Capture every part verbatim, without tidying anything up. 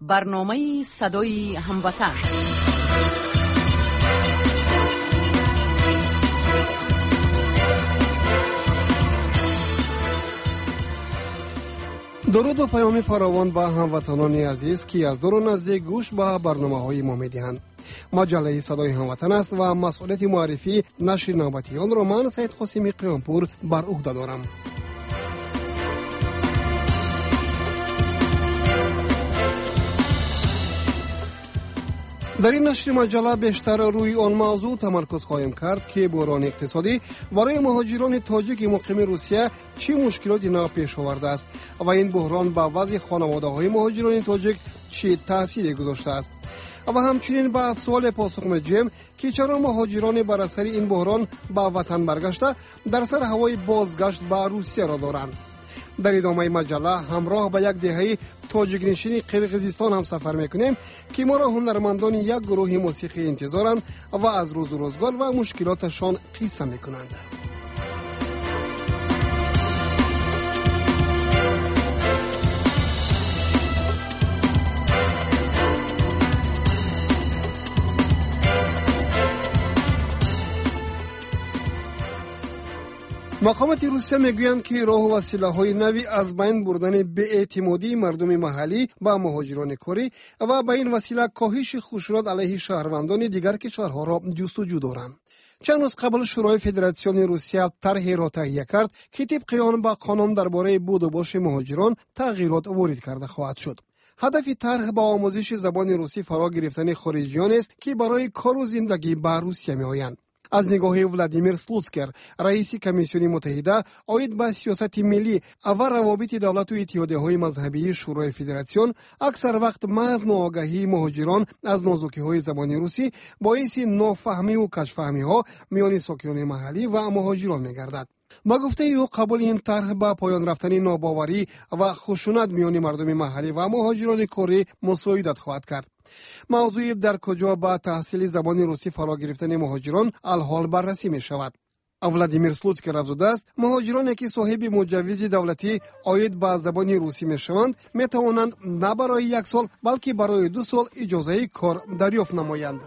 برنامه صدای هموطن. درود و پیام فراوان با هموطنان عزیز که از دور و نزدیک گوش به برنامه‌های ما می‌دهند. مجله صدای هموطن است و مسئولیت معرفی نشر نوبتی آن را من سید قاسمی قیامپور بر عهده دارم. در این نشر مجله بیشتر روی آن موضوع تمرکز خواهیم کرد که بحران اقتصادی برای مهاجران تاجیک مقیم روسیه چه مشکلاتی نو پیش آورده است و این بحران به وضع خانواده‌های مهاجران تاجیک چه تأثیری گذاشته است و همچنین به سوال پاسخ می‌دهیم که چرا مهاجران بر اثر این بحران به وطن برگشته در سر هوای بازگشت به روسیه را دارند. در ادامه مجله همراه به یک دهه تاجیک نشین قرقیزستان هم سفر میکنیم که ما را هنرمندان یک گروه موسیقی انتظارند و از روز و روزگار و مشکلاتشان قصه میکنند. مقامات روسیه میگویند که راه و وسیله‌های نوی از بین بردن بی‌اعتمادی مردم محلی با مهاجران کره و به این وسیله کاهش خشونت علیه شهروندان دیگر کشورها را جستجو دارند. چند روز قبل شورای فدراسیون روسیه طرحی را تهیه کرد که طبق آن با قانون درباره بود و باش مهاجران تغییرات وارد کرده خواهد شد. هدف طرح با آموزش زبان روسی فرا گرفتن خارجیان است که برای کار و زندگی به روسیه می‌آیند. از نگاه ولادیمیر سلوتسکر، رئیس کمیسیون متحده آید به سیاست ملی و روابط دولت و اتحادیه‌های مذهبی شورای فدراسیون، اکثر وقت محض ناآگاهی مهاجران از نازکی‌های زبان روسی باعث نافهمی و کج‌فهمی‌ها میان ساکنان محلی و مهاجران می‌گردد. با گفته او قبول این طرح به پایان رفتن ناباوری و خشونت میان مردم محلی و مهاجران کره مساعدت خواهد کرد. موضوع در کجا با تحصیل زبان روسی فرا گرفتن مهاجران الحال بررسی می شود. ولادیمیر سلوتسکر افزوده است مهاجرانی که صاحب مجوز دولتی عاید به زبان روسی می شوند می توانند نه برای یک سال بلکه برای دو سال اجازه کار دریافت نمایند.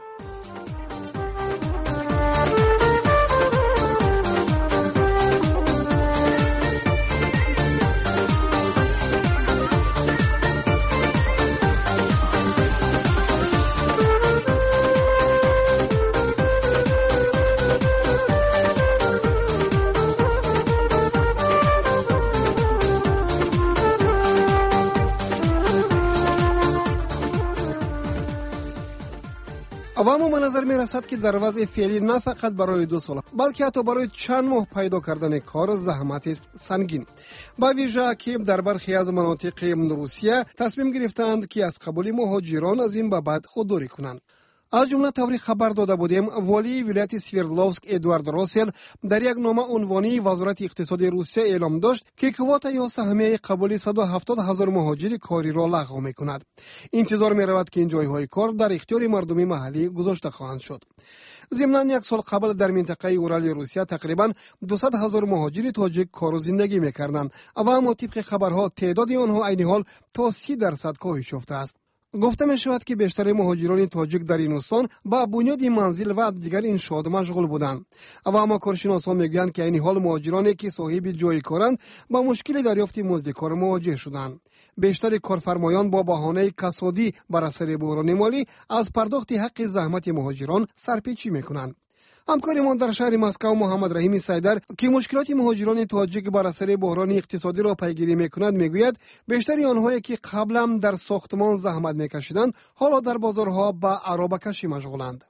و اما به نظر می رسد که در وضع فعلی نه فقط برای دو سال بلکه حتی برای چند ماه پیدا کردن کار زحمت است سنگین. با ویژه که در برخی از مناطق روسیه تصمیم گرفتند که از قبول مهاجران از این به بعد خودداری کنند. از جمله طوری خبر داده بودیم والی ولایت سوردلوفسک ادوارد روسل در یک نامه عنوانی وزارت اقتصاد روسیه اعلام داشت که کوتا یا سهمیه قبول صد و هفتاد هزار مهاجر کاری را لغو می‌کند. انتظار می‌رود که این جای‌های کار در اختیار مردم محلی گذاشته خواهند شد. ضمن یک سال قبل در منطقه اورال روسیه تقریباً دویست هزار مهاجر تاجیک کار و زندگی می‌کردند و اما طبق خبرها تعداد آنها عین حال تا سی درصد کاهش یافته است. گفته می شود که بیشتر مهاجران تاجیک در این استان با بنیاد منزل و دیگر انشاءات مشغول بودند. و اما کارشناسان میگویند که این حال مهاجرانی که صاحب جای کارند با مشکل دریافت مزد کار مواجه شدند. بیشتر کارفرمایان با بهانه کسادی بر اثر بحران مالی از پرداخت حق زحمت مهاجران سرپیچی میکنند. همکارمان در شهر مسکو محمد رحیم سیدر که مشکلات مهاجران تاجیک بر اثر بحران اقتصادی را پیگیری می‌کند میگوید بیشتر آنهایی که قبلا در ساختمان زحمت می‌کشیدند حالا در بازارها با عرابه کشی مشغولند.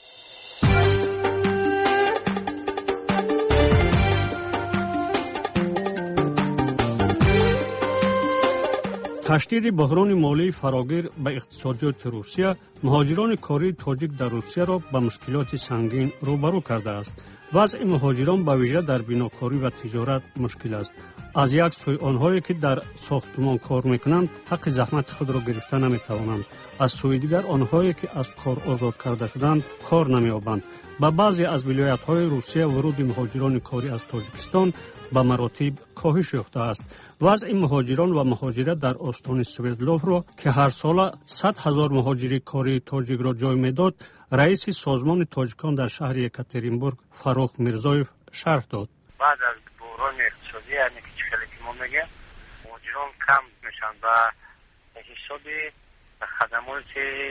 تشدید بحران مالی فراگیر به اقتصادیات روسیه مهاجران کاری تاجیک در روسیه را به مشکلات سنگین روبرو کرده است. وضع مهاجران به ویژه در بیناکاری و تجارت مشکل است. از یک سوی آنهایی که در ساختمان کار میکنند حق زحمت خود را گرفته نمیتوانند، از سوی دیگر آنهایی که از کار آزاد کرده شدند کار نمییابند. با بعضی از ولایت‌های روسیه ورود مهاجران کاری از تاجیکستان به مراتب کاهش یافته است. وضع مهاجران و مهاجرت در استان سوردلوف را که هر سال صد هزار مهاجر کاری تاجیک را جای میداد، رئیس سازمان تاجیکان در شهر یکاترینبورگ فروخ میرزایف شرح داد. بعد از بحران اقتصادی یعنی که خیلی که ما میگه مهاجران کم میشن و حساب خدمات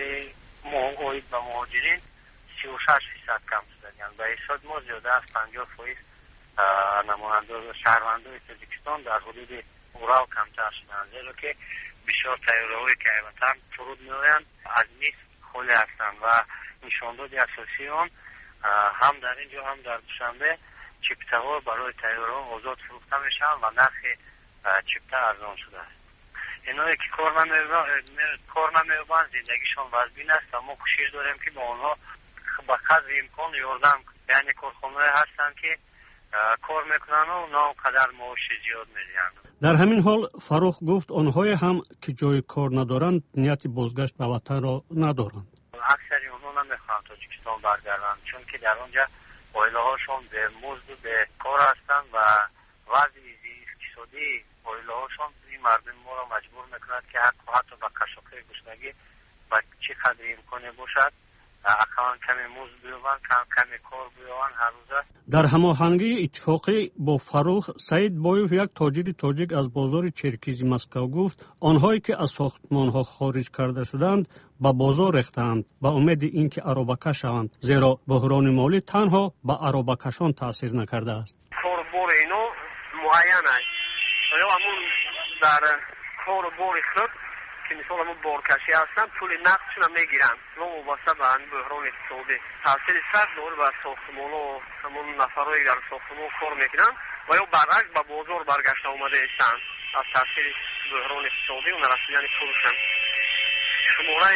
اوید و مهاجرین سی و شش فیصد کم شدن، یعنی به حساب ما زیاده از پنجاه فیصد نماینده شهروندان تاجیکستان در حدود اورال کمتر شدن، زیرا که بسیار تیاره‌هایی که وطن فرود میآیند از نیست خالی هستند و نشانداد اساسی آن هم در اینجا هم در دوشنبه چپته ها برای تیارها آزاد فروخته میشن و نرخ چپته ارزان شده است. اینایی که کار نمی‌یابند زندگیشان وضعین است و ما کوشش داریم که با آنها به قدر امکان یاردم، یعنی کارخانه‌ای هستند که کار میکنن و نه قدر معاش زیاد میدن. در همین حال فروخ گفت آنهای هم که جای کار ندارند نیت بازگشت به وطن را ندارند. اکثری اونها نمیخوان تاجیکستان برگردند، چون که در آنجا عائله هاشون به مزد و به کار هستند و وضع اقتصادی عائله هاشون این مردم ما را مجبور میکند که حتی به کشاکه گشنگی و چه قدر امکانی باشد اقلا کمی مزد بیابند، کم کمی کار بیابند هر روزه. در هماهنگی اتفاقی با فروخ، سعید بایوف یک تاجر تاجیک از بازار چرکیزی مسکو گفت آنهایی که از ساختمان‌ها خارج کرده شدند به بازار ریختند به امید اینکه عربکه شوند، زیرا بحران مالی تنها به عربکشان تاثیر نکرده است. کاربار اینو معین است. یا همون در کاربار خود که مثلا همون بارکشی هستن پول نقدشون هم میگیرن، و وابسته به این بحران اقتصادی تاثیر سخت داره به ساختمان و همون نفرایی در ساختمان کار میکنن و یا برعکس به بازار برگشته اومده هستن از تاثیر بحران اقتصادی و نرسیدن پولشون. شماره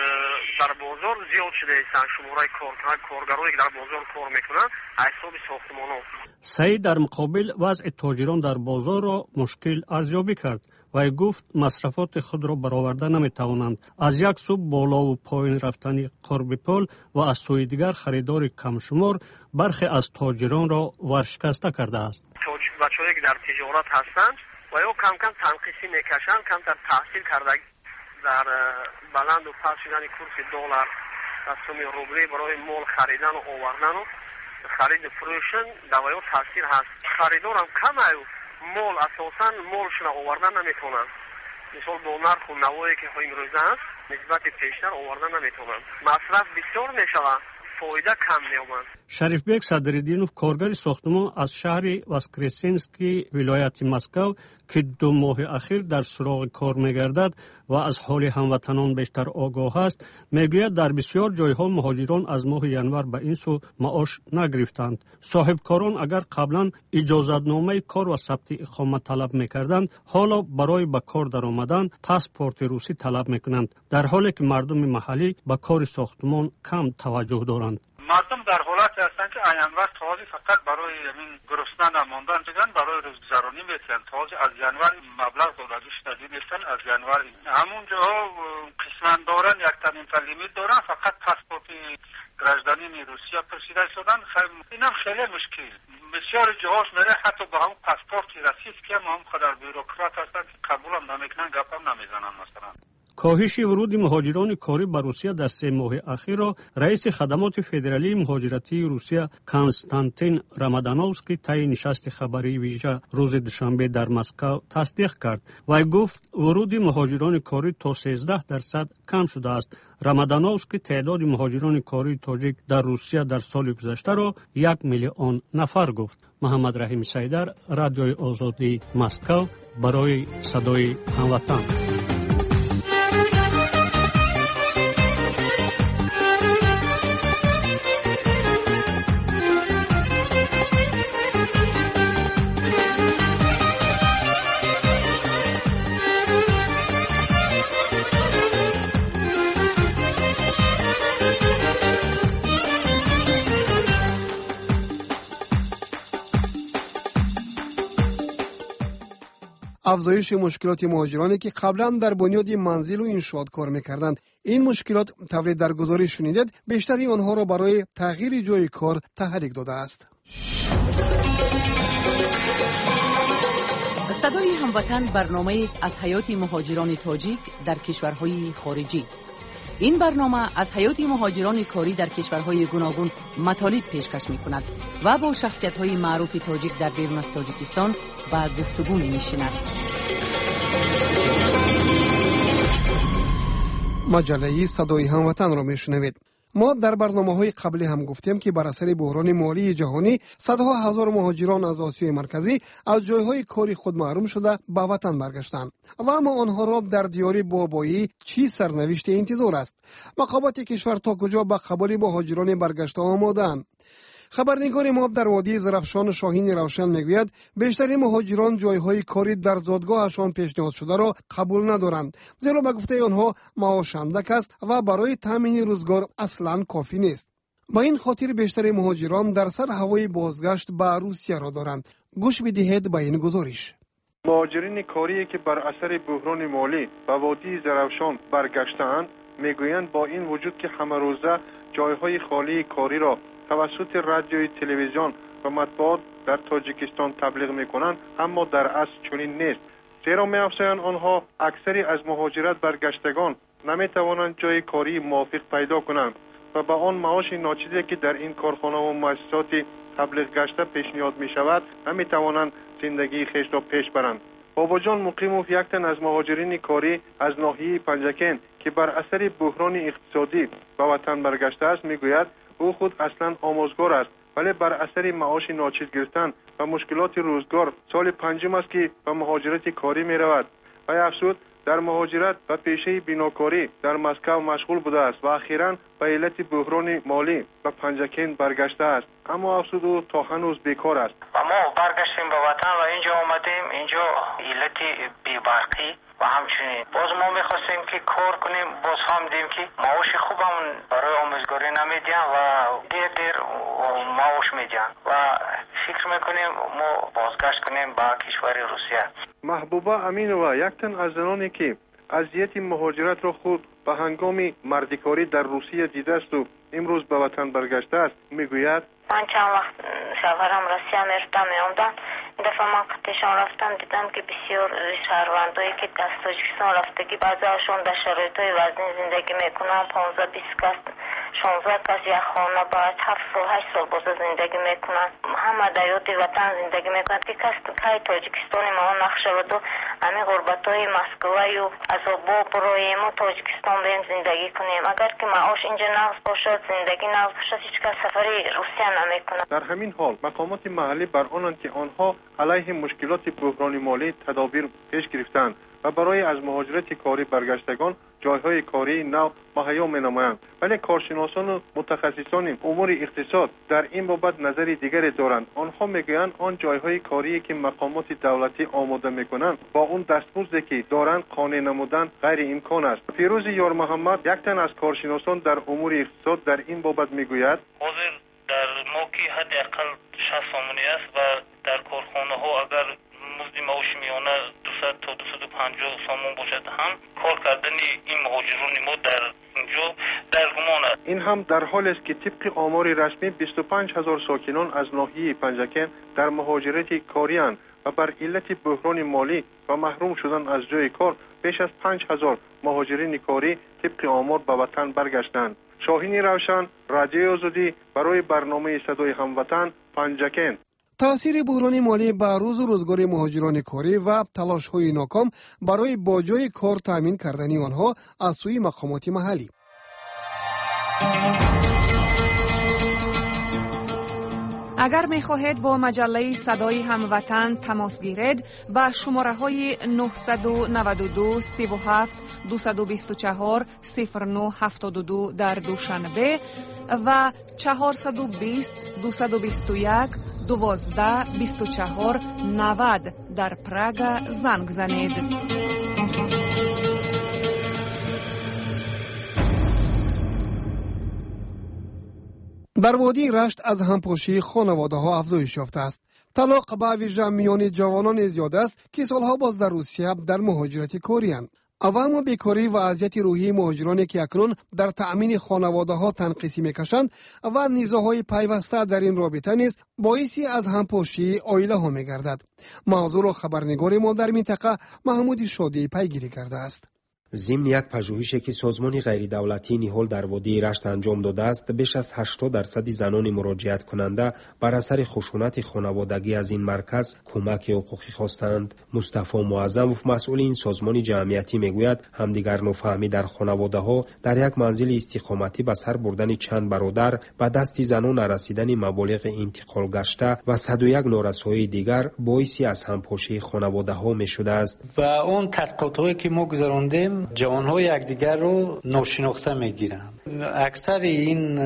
در بازار زیاد شده هستن، شماره کارگرایی که در بازار کار میکنن حساب ساختمان ها. سعید در مقابل وضع تاجران در بازار را مشکل ارزیابی کرد و گفت مصرفات خود را برآورده نمیتوانند. از یک سو بالا و پایین رفتن قرب پول و از سوی دیگر خریدار کم شمار برخی از تاجران را ورشکسته کرده است. بچه‌هایی که در تجارت هستند و یا کم کم تنقیصی میکشند، کم تر تحصیل کرده در بلند و پس شدن کورس دلار و سوم روبلی برای مال خریدن و آوردن و خرید فروشن دوایو تاثیر هست. خریدار هم کم ایو مال اساسا مالشون آوردن نمیتونن، مثال با نرخ و نوایی که امروزه هست نسبت پیشتر آوردن نمیتونن، مصرف بسیار میشود، فایده کم می‌یابند. شریفبک صدرالدینوف کارگر ساختمان از شهر واسکرسینسکی ولایت مسکو که دو ماه اخیر در سراغ کار می‌گردد و از حال هموطنان بیشتر آگاه است، میگوید در بسیار جایها مهاجران از ماه ینور به این سو معاش نگرفتند. صاحب کاران اگر قبلا اجازه‌نامه کار و ثبت اقامت طلب می‌کردند، حالا برای به کار درآمدن پاسپورت روسی طلب می‌کنند، در حالی که مردم محلی به کار ساختمان کم توجه دارند. مردم در حالتی هستند که ینور تازه فقط برای این گرسنه نماندن دیدن، برای روزگذرانی میتونن تازه از ینور مبلغ داده شده دیدن. از ینور همون جاها قسمت دارن، یک تنین لیمیت دارن، فقط پاسپورت گرجدانین روسیه پرسیده شدن. اینم خیلی مشکل بسیار جاهاش میره، حتی با هم پاسپورت رسید که ما هم خدر بیروکرات هستن که قبول هم نمیکنن، گپ هم نمیزنن. مثلا کاهش ورود مهاجران کاری به روسیه در سه ماه اخیر را رئیس خدمات فدرالی مهاجرتی روسیه کانستانتین رامادانوفسکی طی نشست خبری ویژه روز دوشنبه در مسکو تصدیق کرد و گفت ورود مهاجران کاری تا سیزده درصد کم شده است. رامادانوفسکی تعداد مهاجران کاری تاجیک در روسیه در سال گذشته را یک میلیون نفر گفت. محمد رحیم سیدر، رادیوی آزادی مسکو، برای صدای هموطن. افزایش مشکلات مهاجرانی که قبلا در بنیاد منزل و انشاءات کار میکردند. این مشکلات طوری در گزارش شنیدید بیشتری آنها را برای تغییر جای کار تحریک داده است. صدای هموطن برنامه است از حیات مهاجران تاجیک در کشورهای خارجی. این برنامه از حیات مهاجران کاری در کشورهای گوناگون مطالب پیشکش می‌کند و با شخصیت‌های معروف تاجیک در بیرون از تاجیکستان به گفتگو می‌نشیند. مجله صدای هموطن را میشنوید. ما در برنامه‌های قبلی هم گفتیم که بر اثر بحران مالی جهانی صدها هزار مهاجران از آسیای مرکزی از جایهای کاری خود محروم شده به وطن برگشتند و اما آنها را در دیار بابایی چی سرنوشت انتظار است؟ مقامات کشور تا کجا به قبول مهاجران برگشته آماده‌اند؟ خبرنگار ما در وادی زرفشان شاهین روشن میگوید بیشتری مهاجران جایهای کاری در زادگاهشان پیشنهاد شده را قبول ندارند، زیرا به گفته آنها معاش اندک است و برای تامین روزگار اصلا کافی نیست. با این خاطر بیشتری مهاجران در سر هوای بازگشت به روسیه را دارند. گوش بدهید به این گزارش. مهاجرین کاری که بر اثر بحران مالی به وادی زرفشان برگشته‌اند میگویند با این وجود که همه روزه جایهای خالی کاری را توسط رادیوی تلویزیون و مطبوعات در تاجیکستان تبلیغ میکنند، اما در اصل چنین نیست. زیرا می‌افزایند آنها اکثری از مهاجرت برگشتگان نمیتوانند جای کاری موافق پیدا کنند و با آن معاش ناچیزی که در این کارخانه و مؤسسات تبلیغ گشته پیشنهاد می شود نمیتوانند زندگی خیش را پیش برند. بابا جان مقیموف یک تن از مهاجرین کاری از ناحیه پنجکن که بر اثر بحران اقتصادی به وطن برگشته است میگوید او خود اصلا آموزگار است، ولی بر اثر معاش ناچیز گرفتن و مشکلات روزگار سال پنجم است که به مهاجرت کاری می رود و افسود در مهاجرت و پیشه بیناکاری در مسکو مشغول بوده است و اخیراً به علت بحران مالی به پنجکن برگشته است، اما افسود او تا هنوز بیکار است. و ما برگشتیم به وطن و اینجا آمدیم، اینجا علت بی‌برقی و همچنین باز ما میخواستیم که کار کنیم، باز فهمیدیم که معاش خوبمون برای آموزگاری نمیدین و دیر دیر معاش میدین و فکر میکنیم ما بازگشت کنیم به کشور روسیه. محبوبه امینова یک تن از زنانی که اذیت مهاجرت را خود به هنگام مردکاری در روسیه دیده است و امروز به وطن برگشته است میگوید من چند وقت سفرم روسیه میرفتم میامدم، این دفعه من قطعشان رفتم دیدم که بسیار شهروندایی که از تاجیکستان رفتگی بعضی‌هاشون در شرایط‌های وضعی زندگی میکنن، پانزده بیست کس شانزده کس یک خانه باید هفت سال هشت سال بازه زندگی میکنن، همه در یاد وطن زندگی میکنن که کس که تاجیکستانی ما نخشود و همین غربت‌های مسکوی و عذابا برای ما تاجیکستان بیم زندگی کنیم. اگر که معاش اینجا نقص باشد، زندگی نقص باشد، هیچ کس سفری روسیه نمیکنه. در همین حال مقامات محلی بر آنند که آنها علیه مشکلات بحران مالی تدابیر پیش گرفتند و برای از مهاجرت کاری برگشتگان جایهای کاری نو مهیا می‌نمایند، ولی کارشناسان و متخصصان امور اقتصاد در این بابت نظر دیگری دارند. آنها میگویند آن جایهای کاری که مقامات دولتی آماده میکنند با اون دستمزدی که دارند قانع نمودن غیر امکان است. فیروز یار محمد یک تن از کارشناسان در امور اقتصاد در این بابت میگوید حاضر در موقع حداقل شصت سامانی است و در کارخانه ها اگر مزد معاش میانه دویست تا دویست و پنجاه سامان باشد هم کار کردن این مهاجران ما در اینجا در گمان است. این هم در حالی است که طبق آمار رسمی بیست و پنج هزار ساکنان از ناحیه پنجکن در مهاجرت کاری اند و بر علت بحران مالی و محروم شدن از جای کار بیش از پنج هزار مهاجرین کاری طبق آمار به وطن برگشتند. شاهین روشن، رادیوی آزادی، برای برنامه صدای هموطن، پنجکن. تأثیر بحران مالی بر روز و روزگار مهاجران کاری و تلاش‌های ناکام برای با جای کار تامین کردن آنها از سوی مقامات محلی. اگر می خواهید با مجله صدای هموطن تماس گیرید به شماره های نه نه دو سه هفت دو دو چهار صفر نه هفت دو در دوشنبه و چهار دو صفر دو دو یک دوازده بیست و چهار نود در پراگ زنگ زنید. در وادی رشت از همپاشی خانواده ها افزایش یافته است. طلاق به ویژه میان جوانان زیاد است که سالها باز در روسیه در مهاجرت کاری‌اند. اما بیکاری و اذیت روحی مهاجرانی که اکنون در تأمین خانواده ها تنقیسی میکشند و نیزه‌های پیوسته در این رابطه نیز باعثی از همپاشی عائله ها میگردد. موضوع را خبرنگار ما در منطقه محمود شادی پیگیری کرده است. ضمن یک پژوهشی که سازمان غیر دولتی نیهول در وادی رشت انجام داده است، بیش از هشتاد درصد زنان مراجعت کننده بر اثر خشونت خانوادگی از این مرکز کمک حقوقی خواستند. مصطفی معظم، مسئول این سازمان جمعیتی، میگوید همدیگر نفهمی در خانواده ها در یک منزل استقامتی به سر بردن چند برادر به دست زنان رسیدن مبالغ انتقال گشته و صد و یک نارسایی دیگر باعثی از همپاشی خانواده ها می شده است. و اون تحقیقاتی که ما گذراندیم جوان‌ها یکدیگر رو ناشناخته میگیرن. اکثر این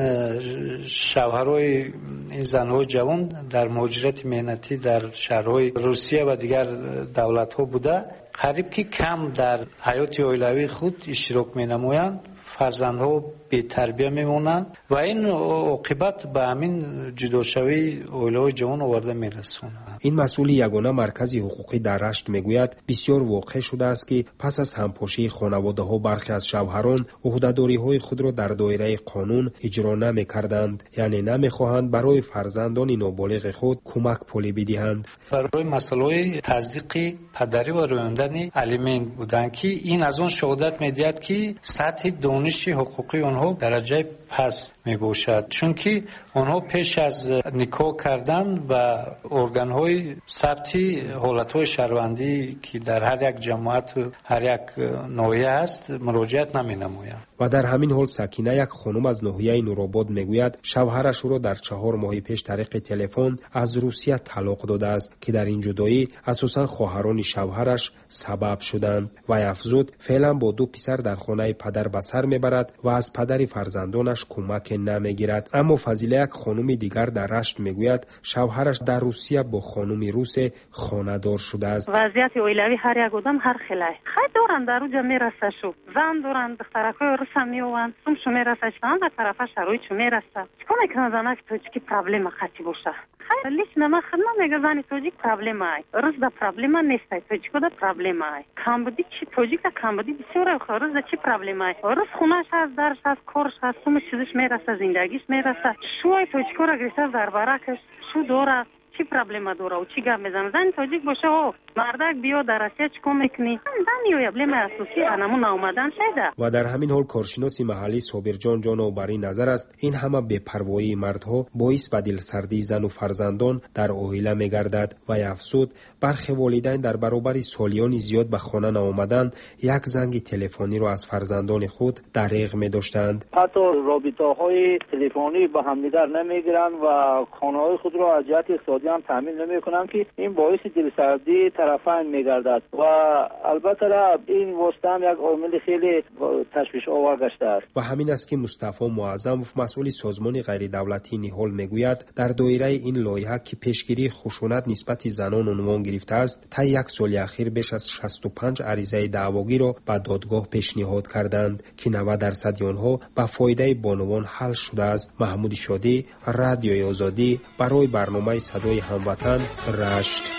شوهرای این زن‌های جوان در مهاجرت مهنتی در شهرهای روسیه و دیگر دولت‌ها بوده، قریب که کم در حیات عائلوی خود اشتراک می‌نمایند، فرزندها بی تربیه میمونند و این عاقبت به همین جداشوی عائله‌های جوان آورده میرسونه. این مسئول یگانه مرکز حقوقی در رشت میگوید بسیار واقع شده است که پس از همپاشی خانواده ها برخی از شوهران عهده‌داری های خود را در دایره قانون اجرا نمی‌کردند، یعنی نمی‌خواهند برای فرزندان نابالغ خود کمک پولی بدهند. برای مسئله تصدیق پدری و رویاندن الیمنت بودند که این از آن شهادت می‌دهد که سطح دانش حقوقی آنها درجه پس می باشد، چون که آنها پیش از نکاح کردن و ارگان‌های ثبتی حالت‌های شهروندی که در هر یک جماعت هر یک ناحیه است مراجعت نمی‌نمایند. و در همین حال سکینه، یک خانم از ناحیه نورآباد، میگوید شوهرش را در چهار ماه پیش طریق تلفن از روسیه طلاق داده است که در این جدایی اساساً خواهران شوهرش سبب شدند. و افزود فعلا با دو پسر در خانه پدر به سر میبرد و از پدر فرزندانش کمک نمیگیرد. اما فضیله، یک خانم دیگر در رشت، میگوید شوهرش در روسیه با خانم روس خانه دار شده است. وضعیت عائلوی هر یک آدم هر خیلی خیلی دارند، در اونجا میرسه شو زن دارند، دخترکای روس هم میوند سوم شو میرسه چند در طرف شرایط شو میرسه چیکار میکنه زنه که توجیکی پرابلم خطی باشه. لیش نما خدمت میگه زنی توجیک پرابلم ای روز دا پرابلم نیست، توجیک دا پرابلم ای کامبودی چی توجیک دا کامبودی بسیار روز دا چی پرابلم ای روز خونش هست، درش هست، کارش هست، سوم چیزش میرسه، زندگیش میرسه، شوی توجیکو را گریسه در برکش شو دوره چی پرابلم داره و چی گپ میزنه. زن توجیک باشه او مردک بیا در اسیا چیکار میکنی؟ زن یو پرابلم اساسی انمون اومدن شده. و در همین حال کارشناس محلی صابر جان جان بر این نظر است این همه بی‌پروایی مردها باعث به دلسردی زن و فرزندان در عائله میگردد. و افزود برخی والدین در برابر سالیان زیاد به خانه نآمدن یک زنگ تلفنی را از فرزندان خود دریغ می‌داشتند. حتی رابطه‌های تلفنی با همدیگر نمیگیرند و خانه‌های خود را از جهت اقتصادی هم تامین نمی‌کنند که این باعث دلسردی طرفین میگردد و البته این واسطه هم یک عامل خیلی تشویش آور گشته است. و همین است که مصطفی معظم، مسئول سازمان غیر دولتی نیهول، میگوید در دایره این لایحه که پیشگیری خشونت نسبت زنان عنوان گرفته است، تا یک سال اخیر بیش از شصت و پنج عریضه دعواگی را به دادگاه پیشنهاد کردند که نود درصد آنها به فایده بانوان حل شده است. محمود شادی، رادیوی آزادی، برای برنامه صدای هموطن، رشت.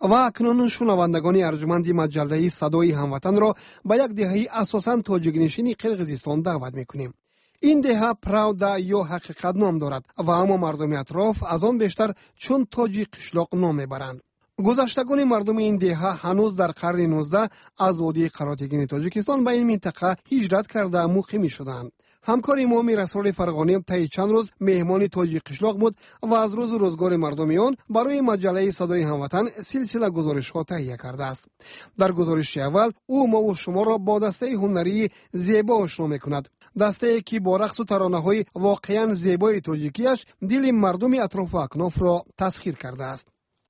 و اکنون شنوندگان ارجمند مجله صدای هموطن را به یک دهه اساساً تاجیک نشین قرقیزستان دعوت میکنیم. این دهه پراودا یا حقیقت نام دارد و اما مردم اطراف از آن بیشتر چون تاجیک قشلاق نام میبرند. گذشتگان مردم این دهه هنوز در قرن نوزده از وادی قراتگین تاجیکستان به این منطقه هجرت کرده مقیم شدند. همکار ما میرسول فرغانی طی چند روز مهمان تاجیک قشلاق بود و از روز و روزگار مردم آن برای مجله صدای هموطن سلسله گزارش‌ها تهیه کرده است. در گزارش اول او ما و شما را با دسته هنری زیبا آشنا می‌کند. دسته‌ای که با رقص و ترانه‌های واقعاً زیبای تاجیکیش دل مردم اطراف و اکناف را تسخیر کرده است.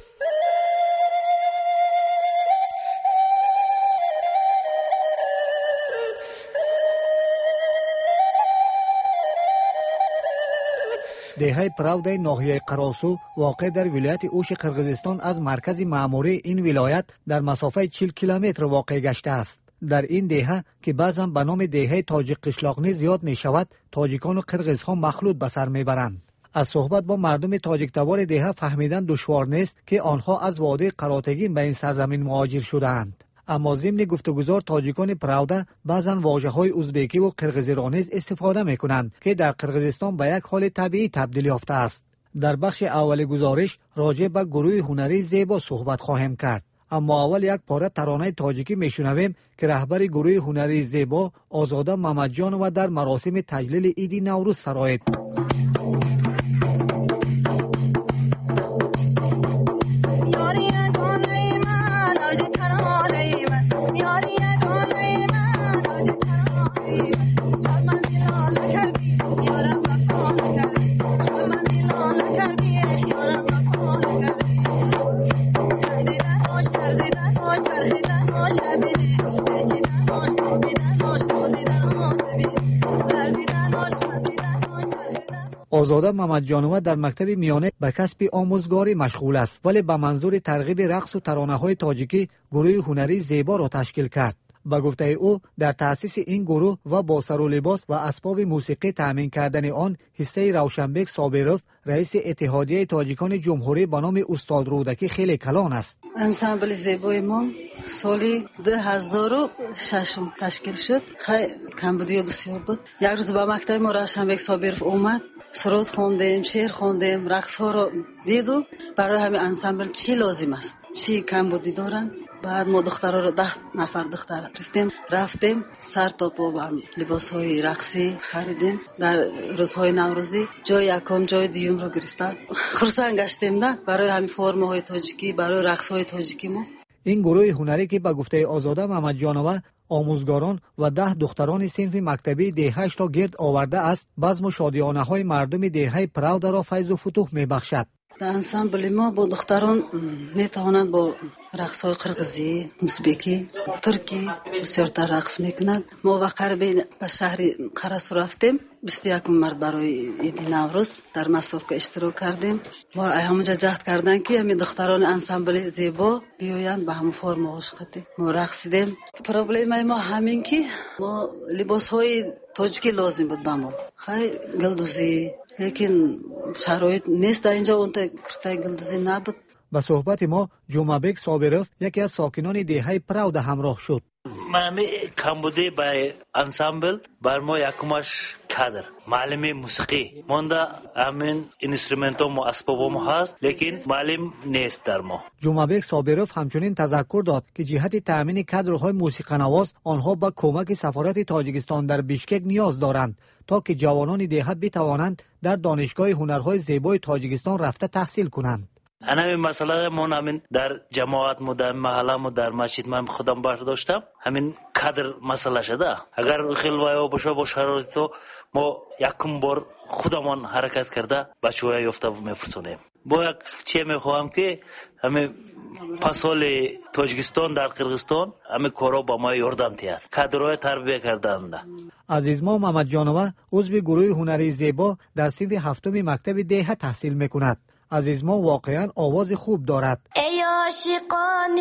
دهه پراودای ناحیه قراسو واقع در ولایت اوش قرقیزستان از مرکز معموری این ولایت در مسافه چهل کیلومتر واقع گشته است. در این دهه که بعضا به نام دهه تاجیک قشلاق نیز یاد می شود، تاجیکان و قرقیزها مخلوط به سر می برند. از صحبت با مردم تاجیک تبار دهه فهمیدن دشوار نیست که آنها از وادی قراتگین به این سرزمین مهاجر شدهاند. اما ضمن گفتگوزار تاجیکان پراودا بعضا واژه‌های ازبکی و قرقیزی را نیز استفاده می‌کنند که در قرقیزستان به یک حال طبیعی تبدیل یافته است. در بخش اول گزارش راجع به گروه هنری زیبا صحبت خواهیم کرد. اما اول یک پاره ترانه تاجیکی میشنویم که رهبر گروه هنری زیبا آزاده محمدجان و در مراسم تجلیل عید نوروز سراید. آزاده محمدجانوه در مکتب میانه به کسب آموزگاری مشغول است، ولی به منظور ترغیب رقص و ترانه‌های تاجیکی گروه هنری زیبا را تشکیل کرد. به گفته او در تأسیس این گروه و با سر و لباس و اسباب موسیقی تامین کردن آن حصه روشنبک صابروف رئیس اتحادیه تاجیکان جمهوری به نام استاد رودکی خیلی کلان است. انسامبل زیبای ما سالی دو هزار و شش تشکیل شد. خیلی کمبودی و بسیار بود. یک روز به مکتب ما روشنبک صابروف اومد، سرود خوندیم، شعر خوندیم، رقص ها رو دید و برای همین انسامبل چی لازم است، چی کمبودی دارن. بعد ما دخترها رو ده نفر دختر رفتیم رفتیم سر تا پا با لباس های رقصی خریدیم. در روزهای نوروزی جای یکم جای دیوم رو گرفتن. خرسند گشتیم نه برای همین فرم های تاجیکی، برای رقص های تاجیکی. ما این گروه هنری که به گفته آزاده محمدجانوه آموزگاران و ده دختران صنف مکتبی دهه‌اش را گرد آورده است، بزم و شادیانه های مردم دهه پراودا را فیض و فتوح می بخشد. در انسامبل ما با دختران می توانند با رقص های قرقیزی، ازبکی، ترکی بسیارتر رقص میکنند. ما وقت به شهر قراسو رفتیم، بیست و یک مرد برای عید نوروز در مسابقه اشتراک کردیم. ما همونجا جهد کردن که همین دختران انسامبل زیبا بیایند به همون فرم عاشقتی. ما رقصیدیم. پروبلم ما همین که ما لباس های تاجیکی لازم بود به ما. خیلی گلدوزی، لیکن شرایط نیست در اینجا اون کرتای گلدوزی نبود. به صحبت ما جمعبک صابروف یکی از ساکنان دهه پراودا همراه شد. من کمبودی به انسامبل بر ما یکمش کادر معلم موسیقی مونده، همین اینسترومنت و اسباب ما هست لیکن معلم نیست در ما. جمعبک صابروف همچنین تذکر داد که جهت تامین کادرهای موسیقی نواز آنها با کمک سفارت تاجیکستان در بیشکک نیاز دارند تا که جوانان دهه بتوانند در دانشگاه هنرهای زیبای تاجیکستان رفته تحصیل کنند. انا همین مسئله من همین در جماعت مو در محله مو در مسجد من خودم برداشتم، همین کادر مسئله شده. اگر خلوای باشه با شرایط تو ما یکم بار خودمان حرکت کرده بچه‌ها یافته میفرستونیم. با یک چی میخوام که همین پسال تاجیکستان در قرقیزستان همین کارا با ما یاردم تیاد، کادرهای تربیت کردند. عزیزما محمدجانوه عضو گروه هنری زیبا در صنف هفتم مکتب دهه تحصیل میکند. عزیزما واقعا آواز خوب دارد. ای عاشقان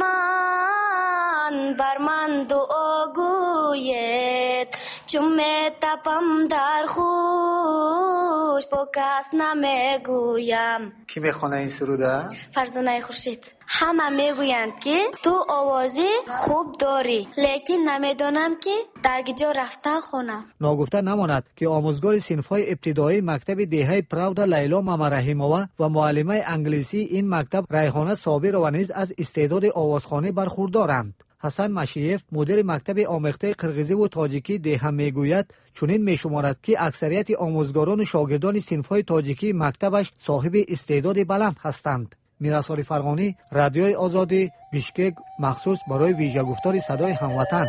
من بر من دعا گوید، چون می تپم در خون دوش با کس نمیگویم. کی میخونه این سروده؟ فرزانه خورشید. همه میگویند که تو آوازی خوب داری، لیکن نمیدانم که در کجا رفتن خونم. ناگفته نماند که آموزگار صنف‌های ابتدایی مکتب دهه پراودا لیلا ماما رحیمова و معلمه انگلیسی این مکتب ریحانه صابر و نیز از استعداد آوازخوانی برخوردارند. حسن مشیف مدیر مکتب آموزش قرقیزی و تاجیکی دهه میگوید چنین میشمارد که اکثریت آموزگاران و شاگردان صنف‌های تاجیکی مکتبش صاحب استعداد بلند هستند. میرسال فرغانی، رادیوی آزادی، بیشکک، مخصوص برای ویژه گفتار صدای هموطن.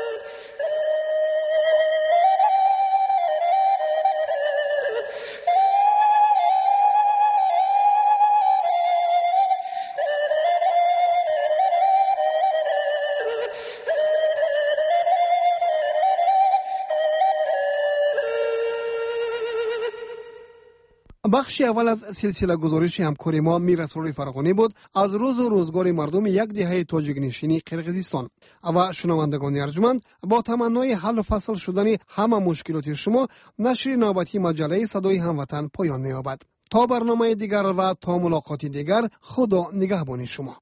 بخش اول از سلسله گزارش همکاری ما میرسال فرغانی بود از روز و روزگار مردم یک دهه تاجیک نشینی قرقیزستان. و شنوندگان ارجمند، با تمنای حل و فصل شدن همه مشکلات شما، نشر نوبتی مجله صدای هموطن پایان می‌یابد. تا برنامه دیگر و تا ملاقاتی دیگر، خدا نگهبان شما.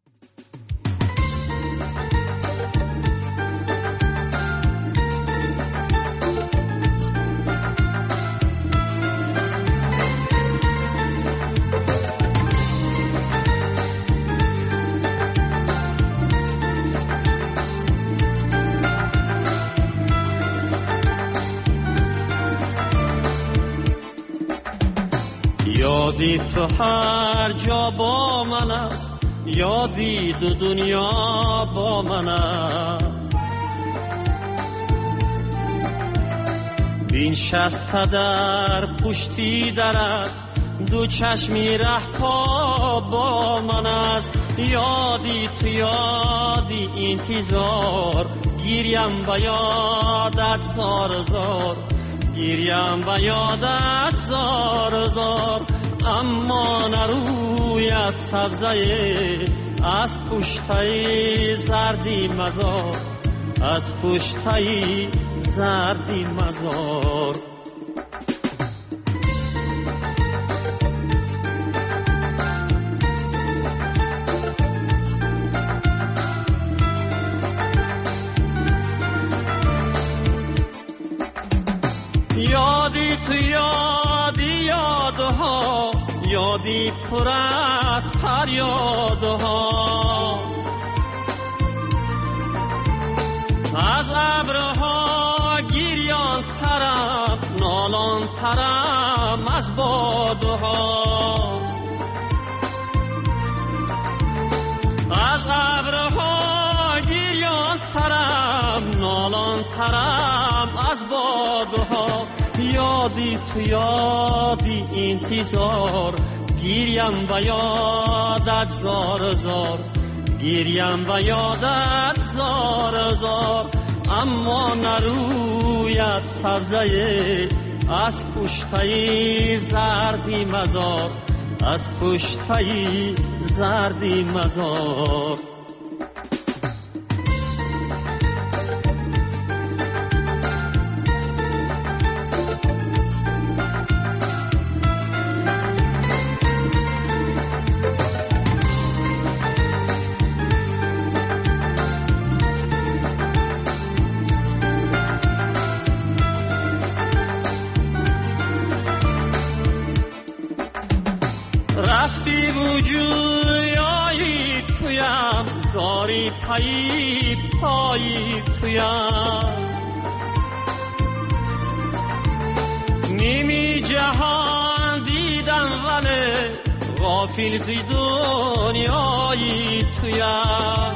یادی تو هر جا با من است، یادی دو دنیا با من است. بین شسته در پشتی درت، دو چشمی ره پا با من است. یادی تو یادی انتظار، گیریم به یادت زار زار، گیریم به یادت زار زار. اما نرویت سبزه از پشتای زردی مزار، از پشتای زردی مزار. یادی تو یادی یادها، یادی پر از فریادها. از ابرها گریان ترم، نالان ترم از بادها. از ابرها گریان ترم، نالان ترم از بادها. یادی تو یادی انتظار، گیریم به یادت زار زار، گیریم به یادت زار زار. اما نرویت سبزه از پشتای زردی مزار، از پشتای زردی مزار. رفتی وجویایی تویم، زاری پایی پایی تویم. نیمی جهان دیدم ولی غافل زی دنیایی تویم.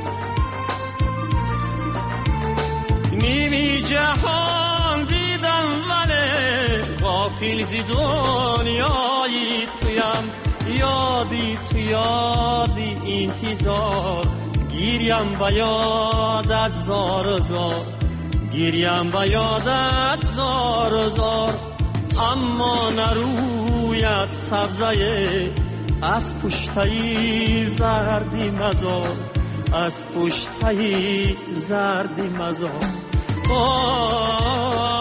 نیمی جهان دیدم ولی غافل زی دنیایی تویم. یادی تو یادی انتظار، گیریم به یادت زار زار، گیریم به یادت زار زار. اما نرویت سبزه از پشتای زردی مزار، از پشتای زردی مزار.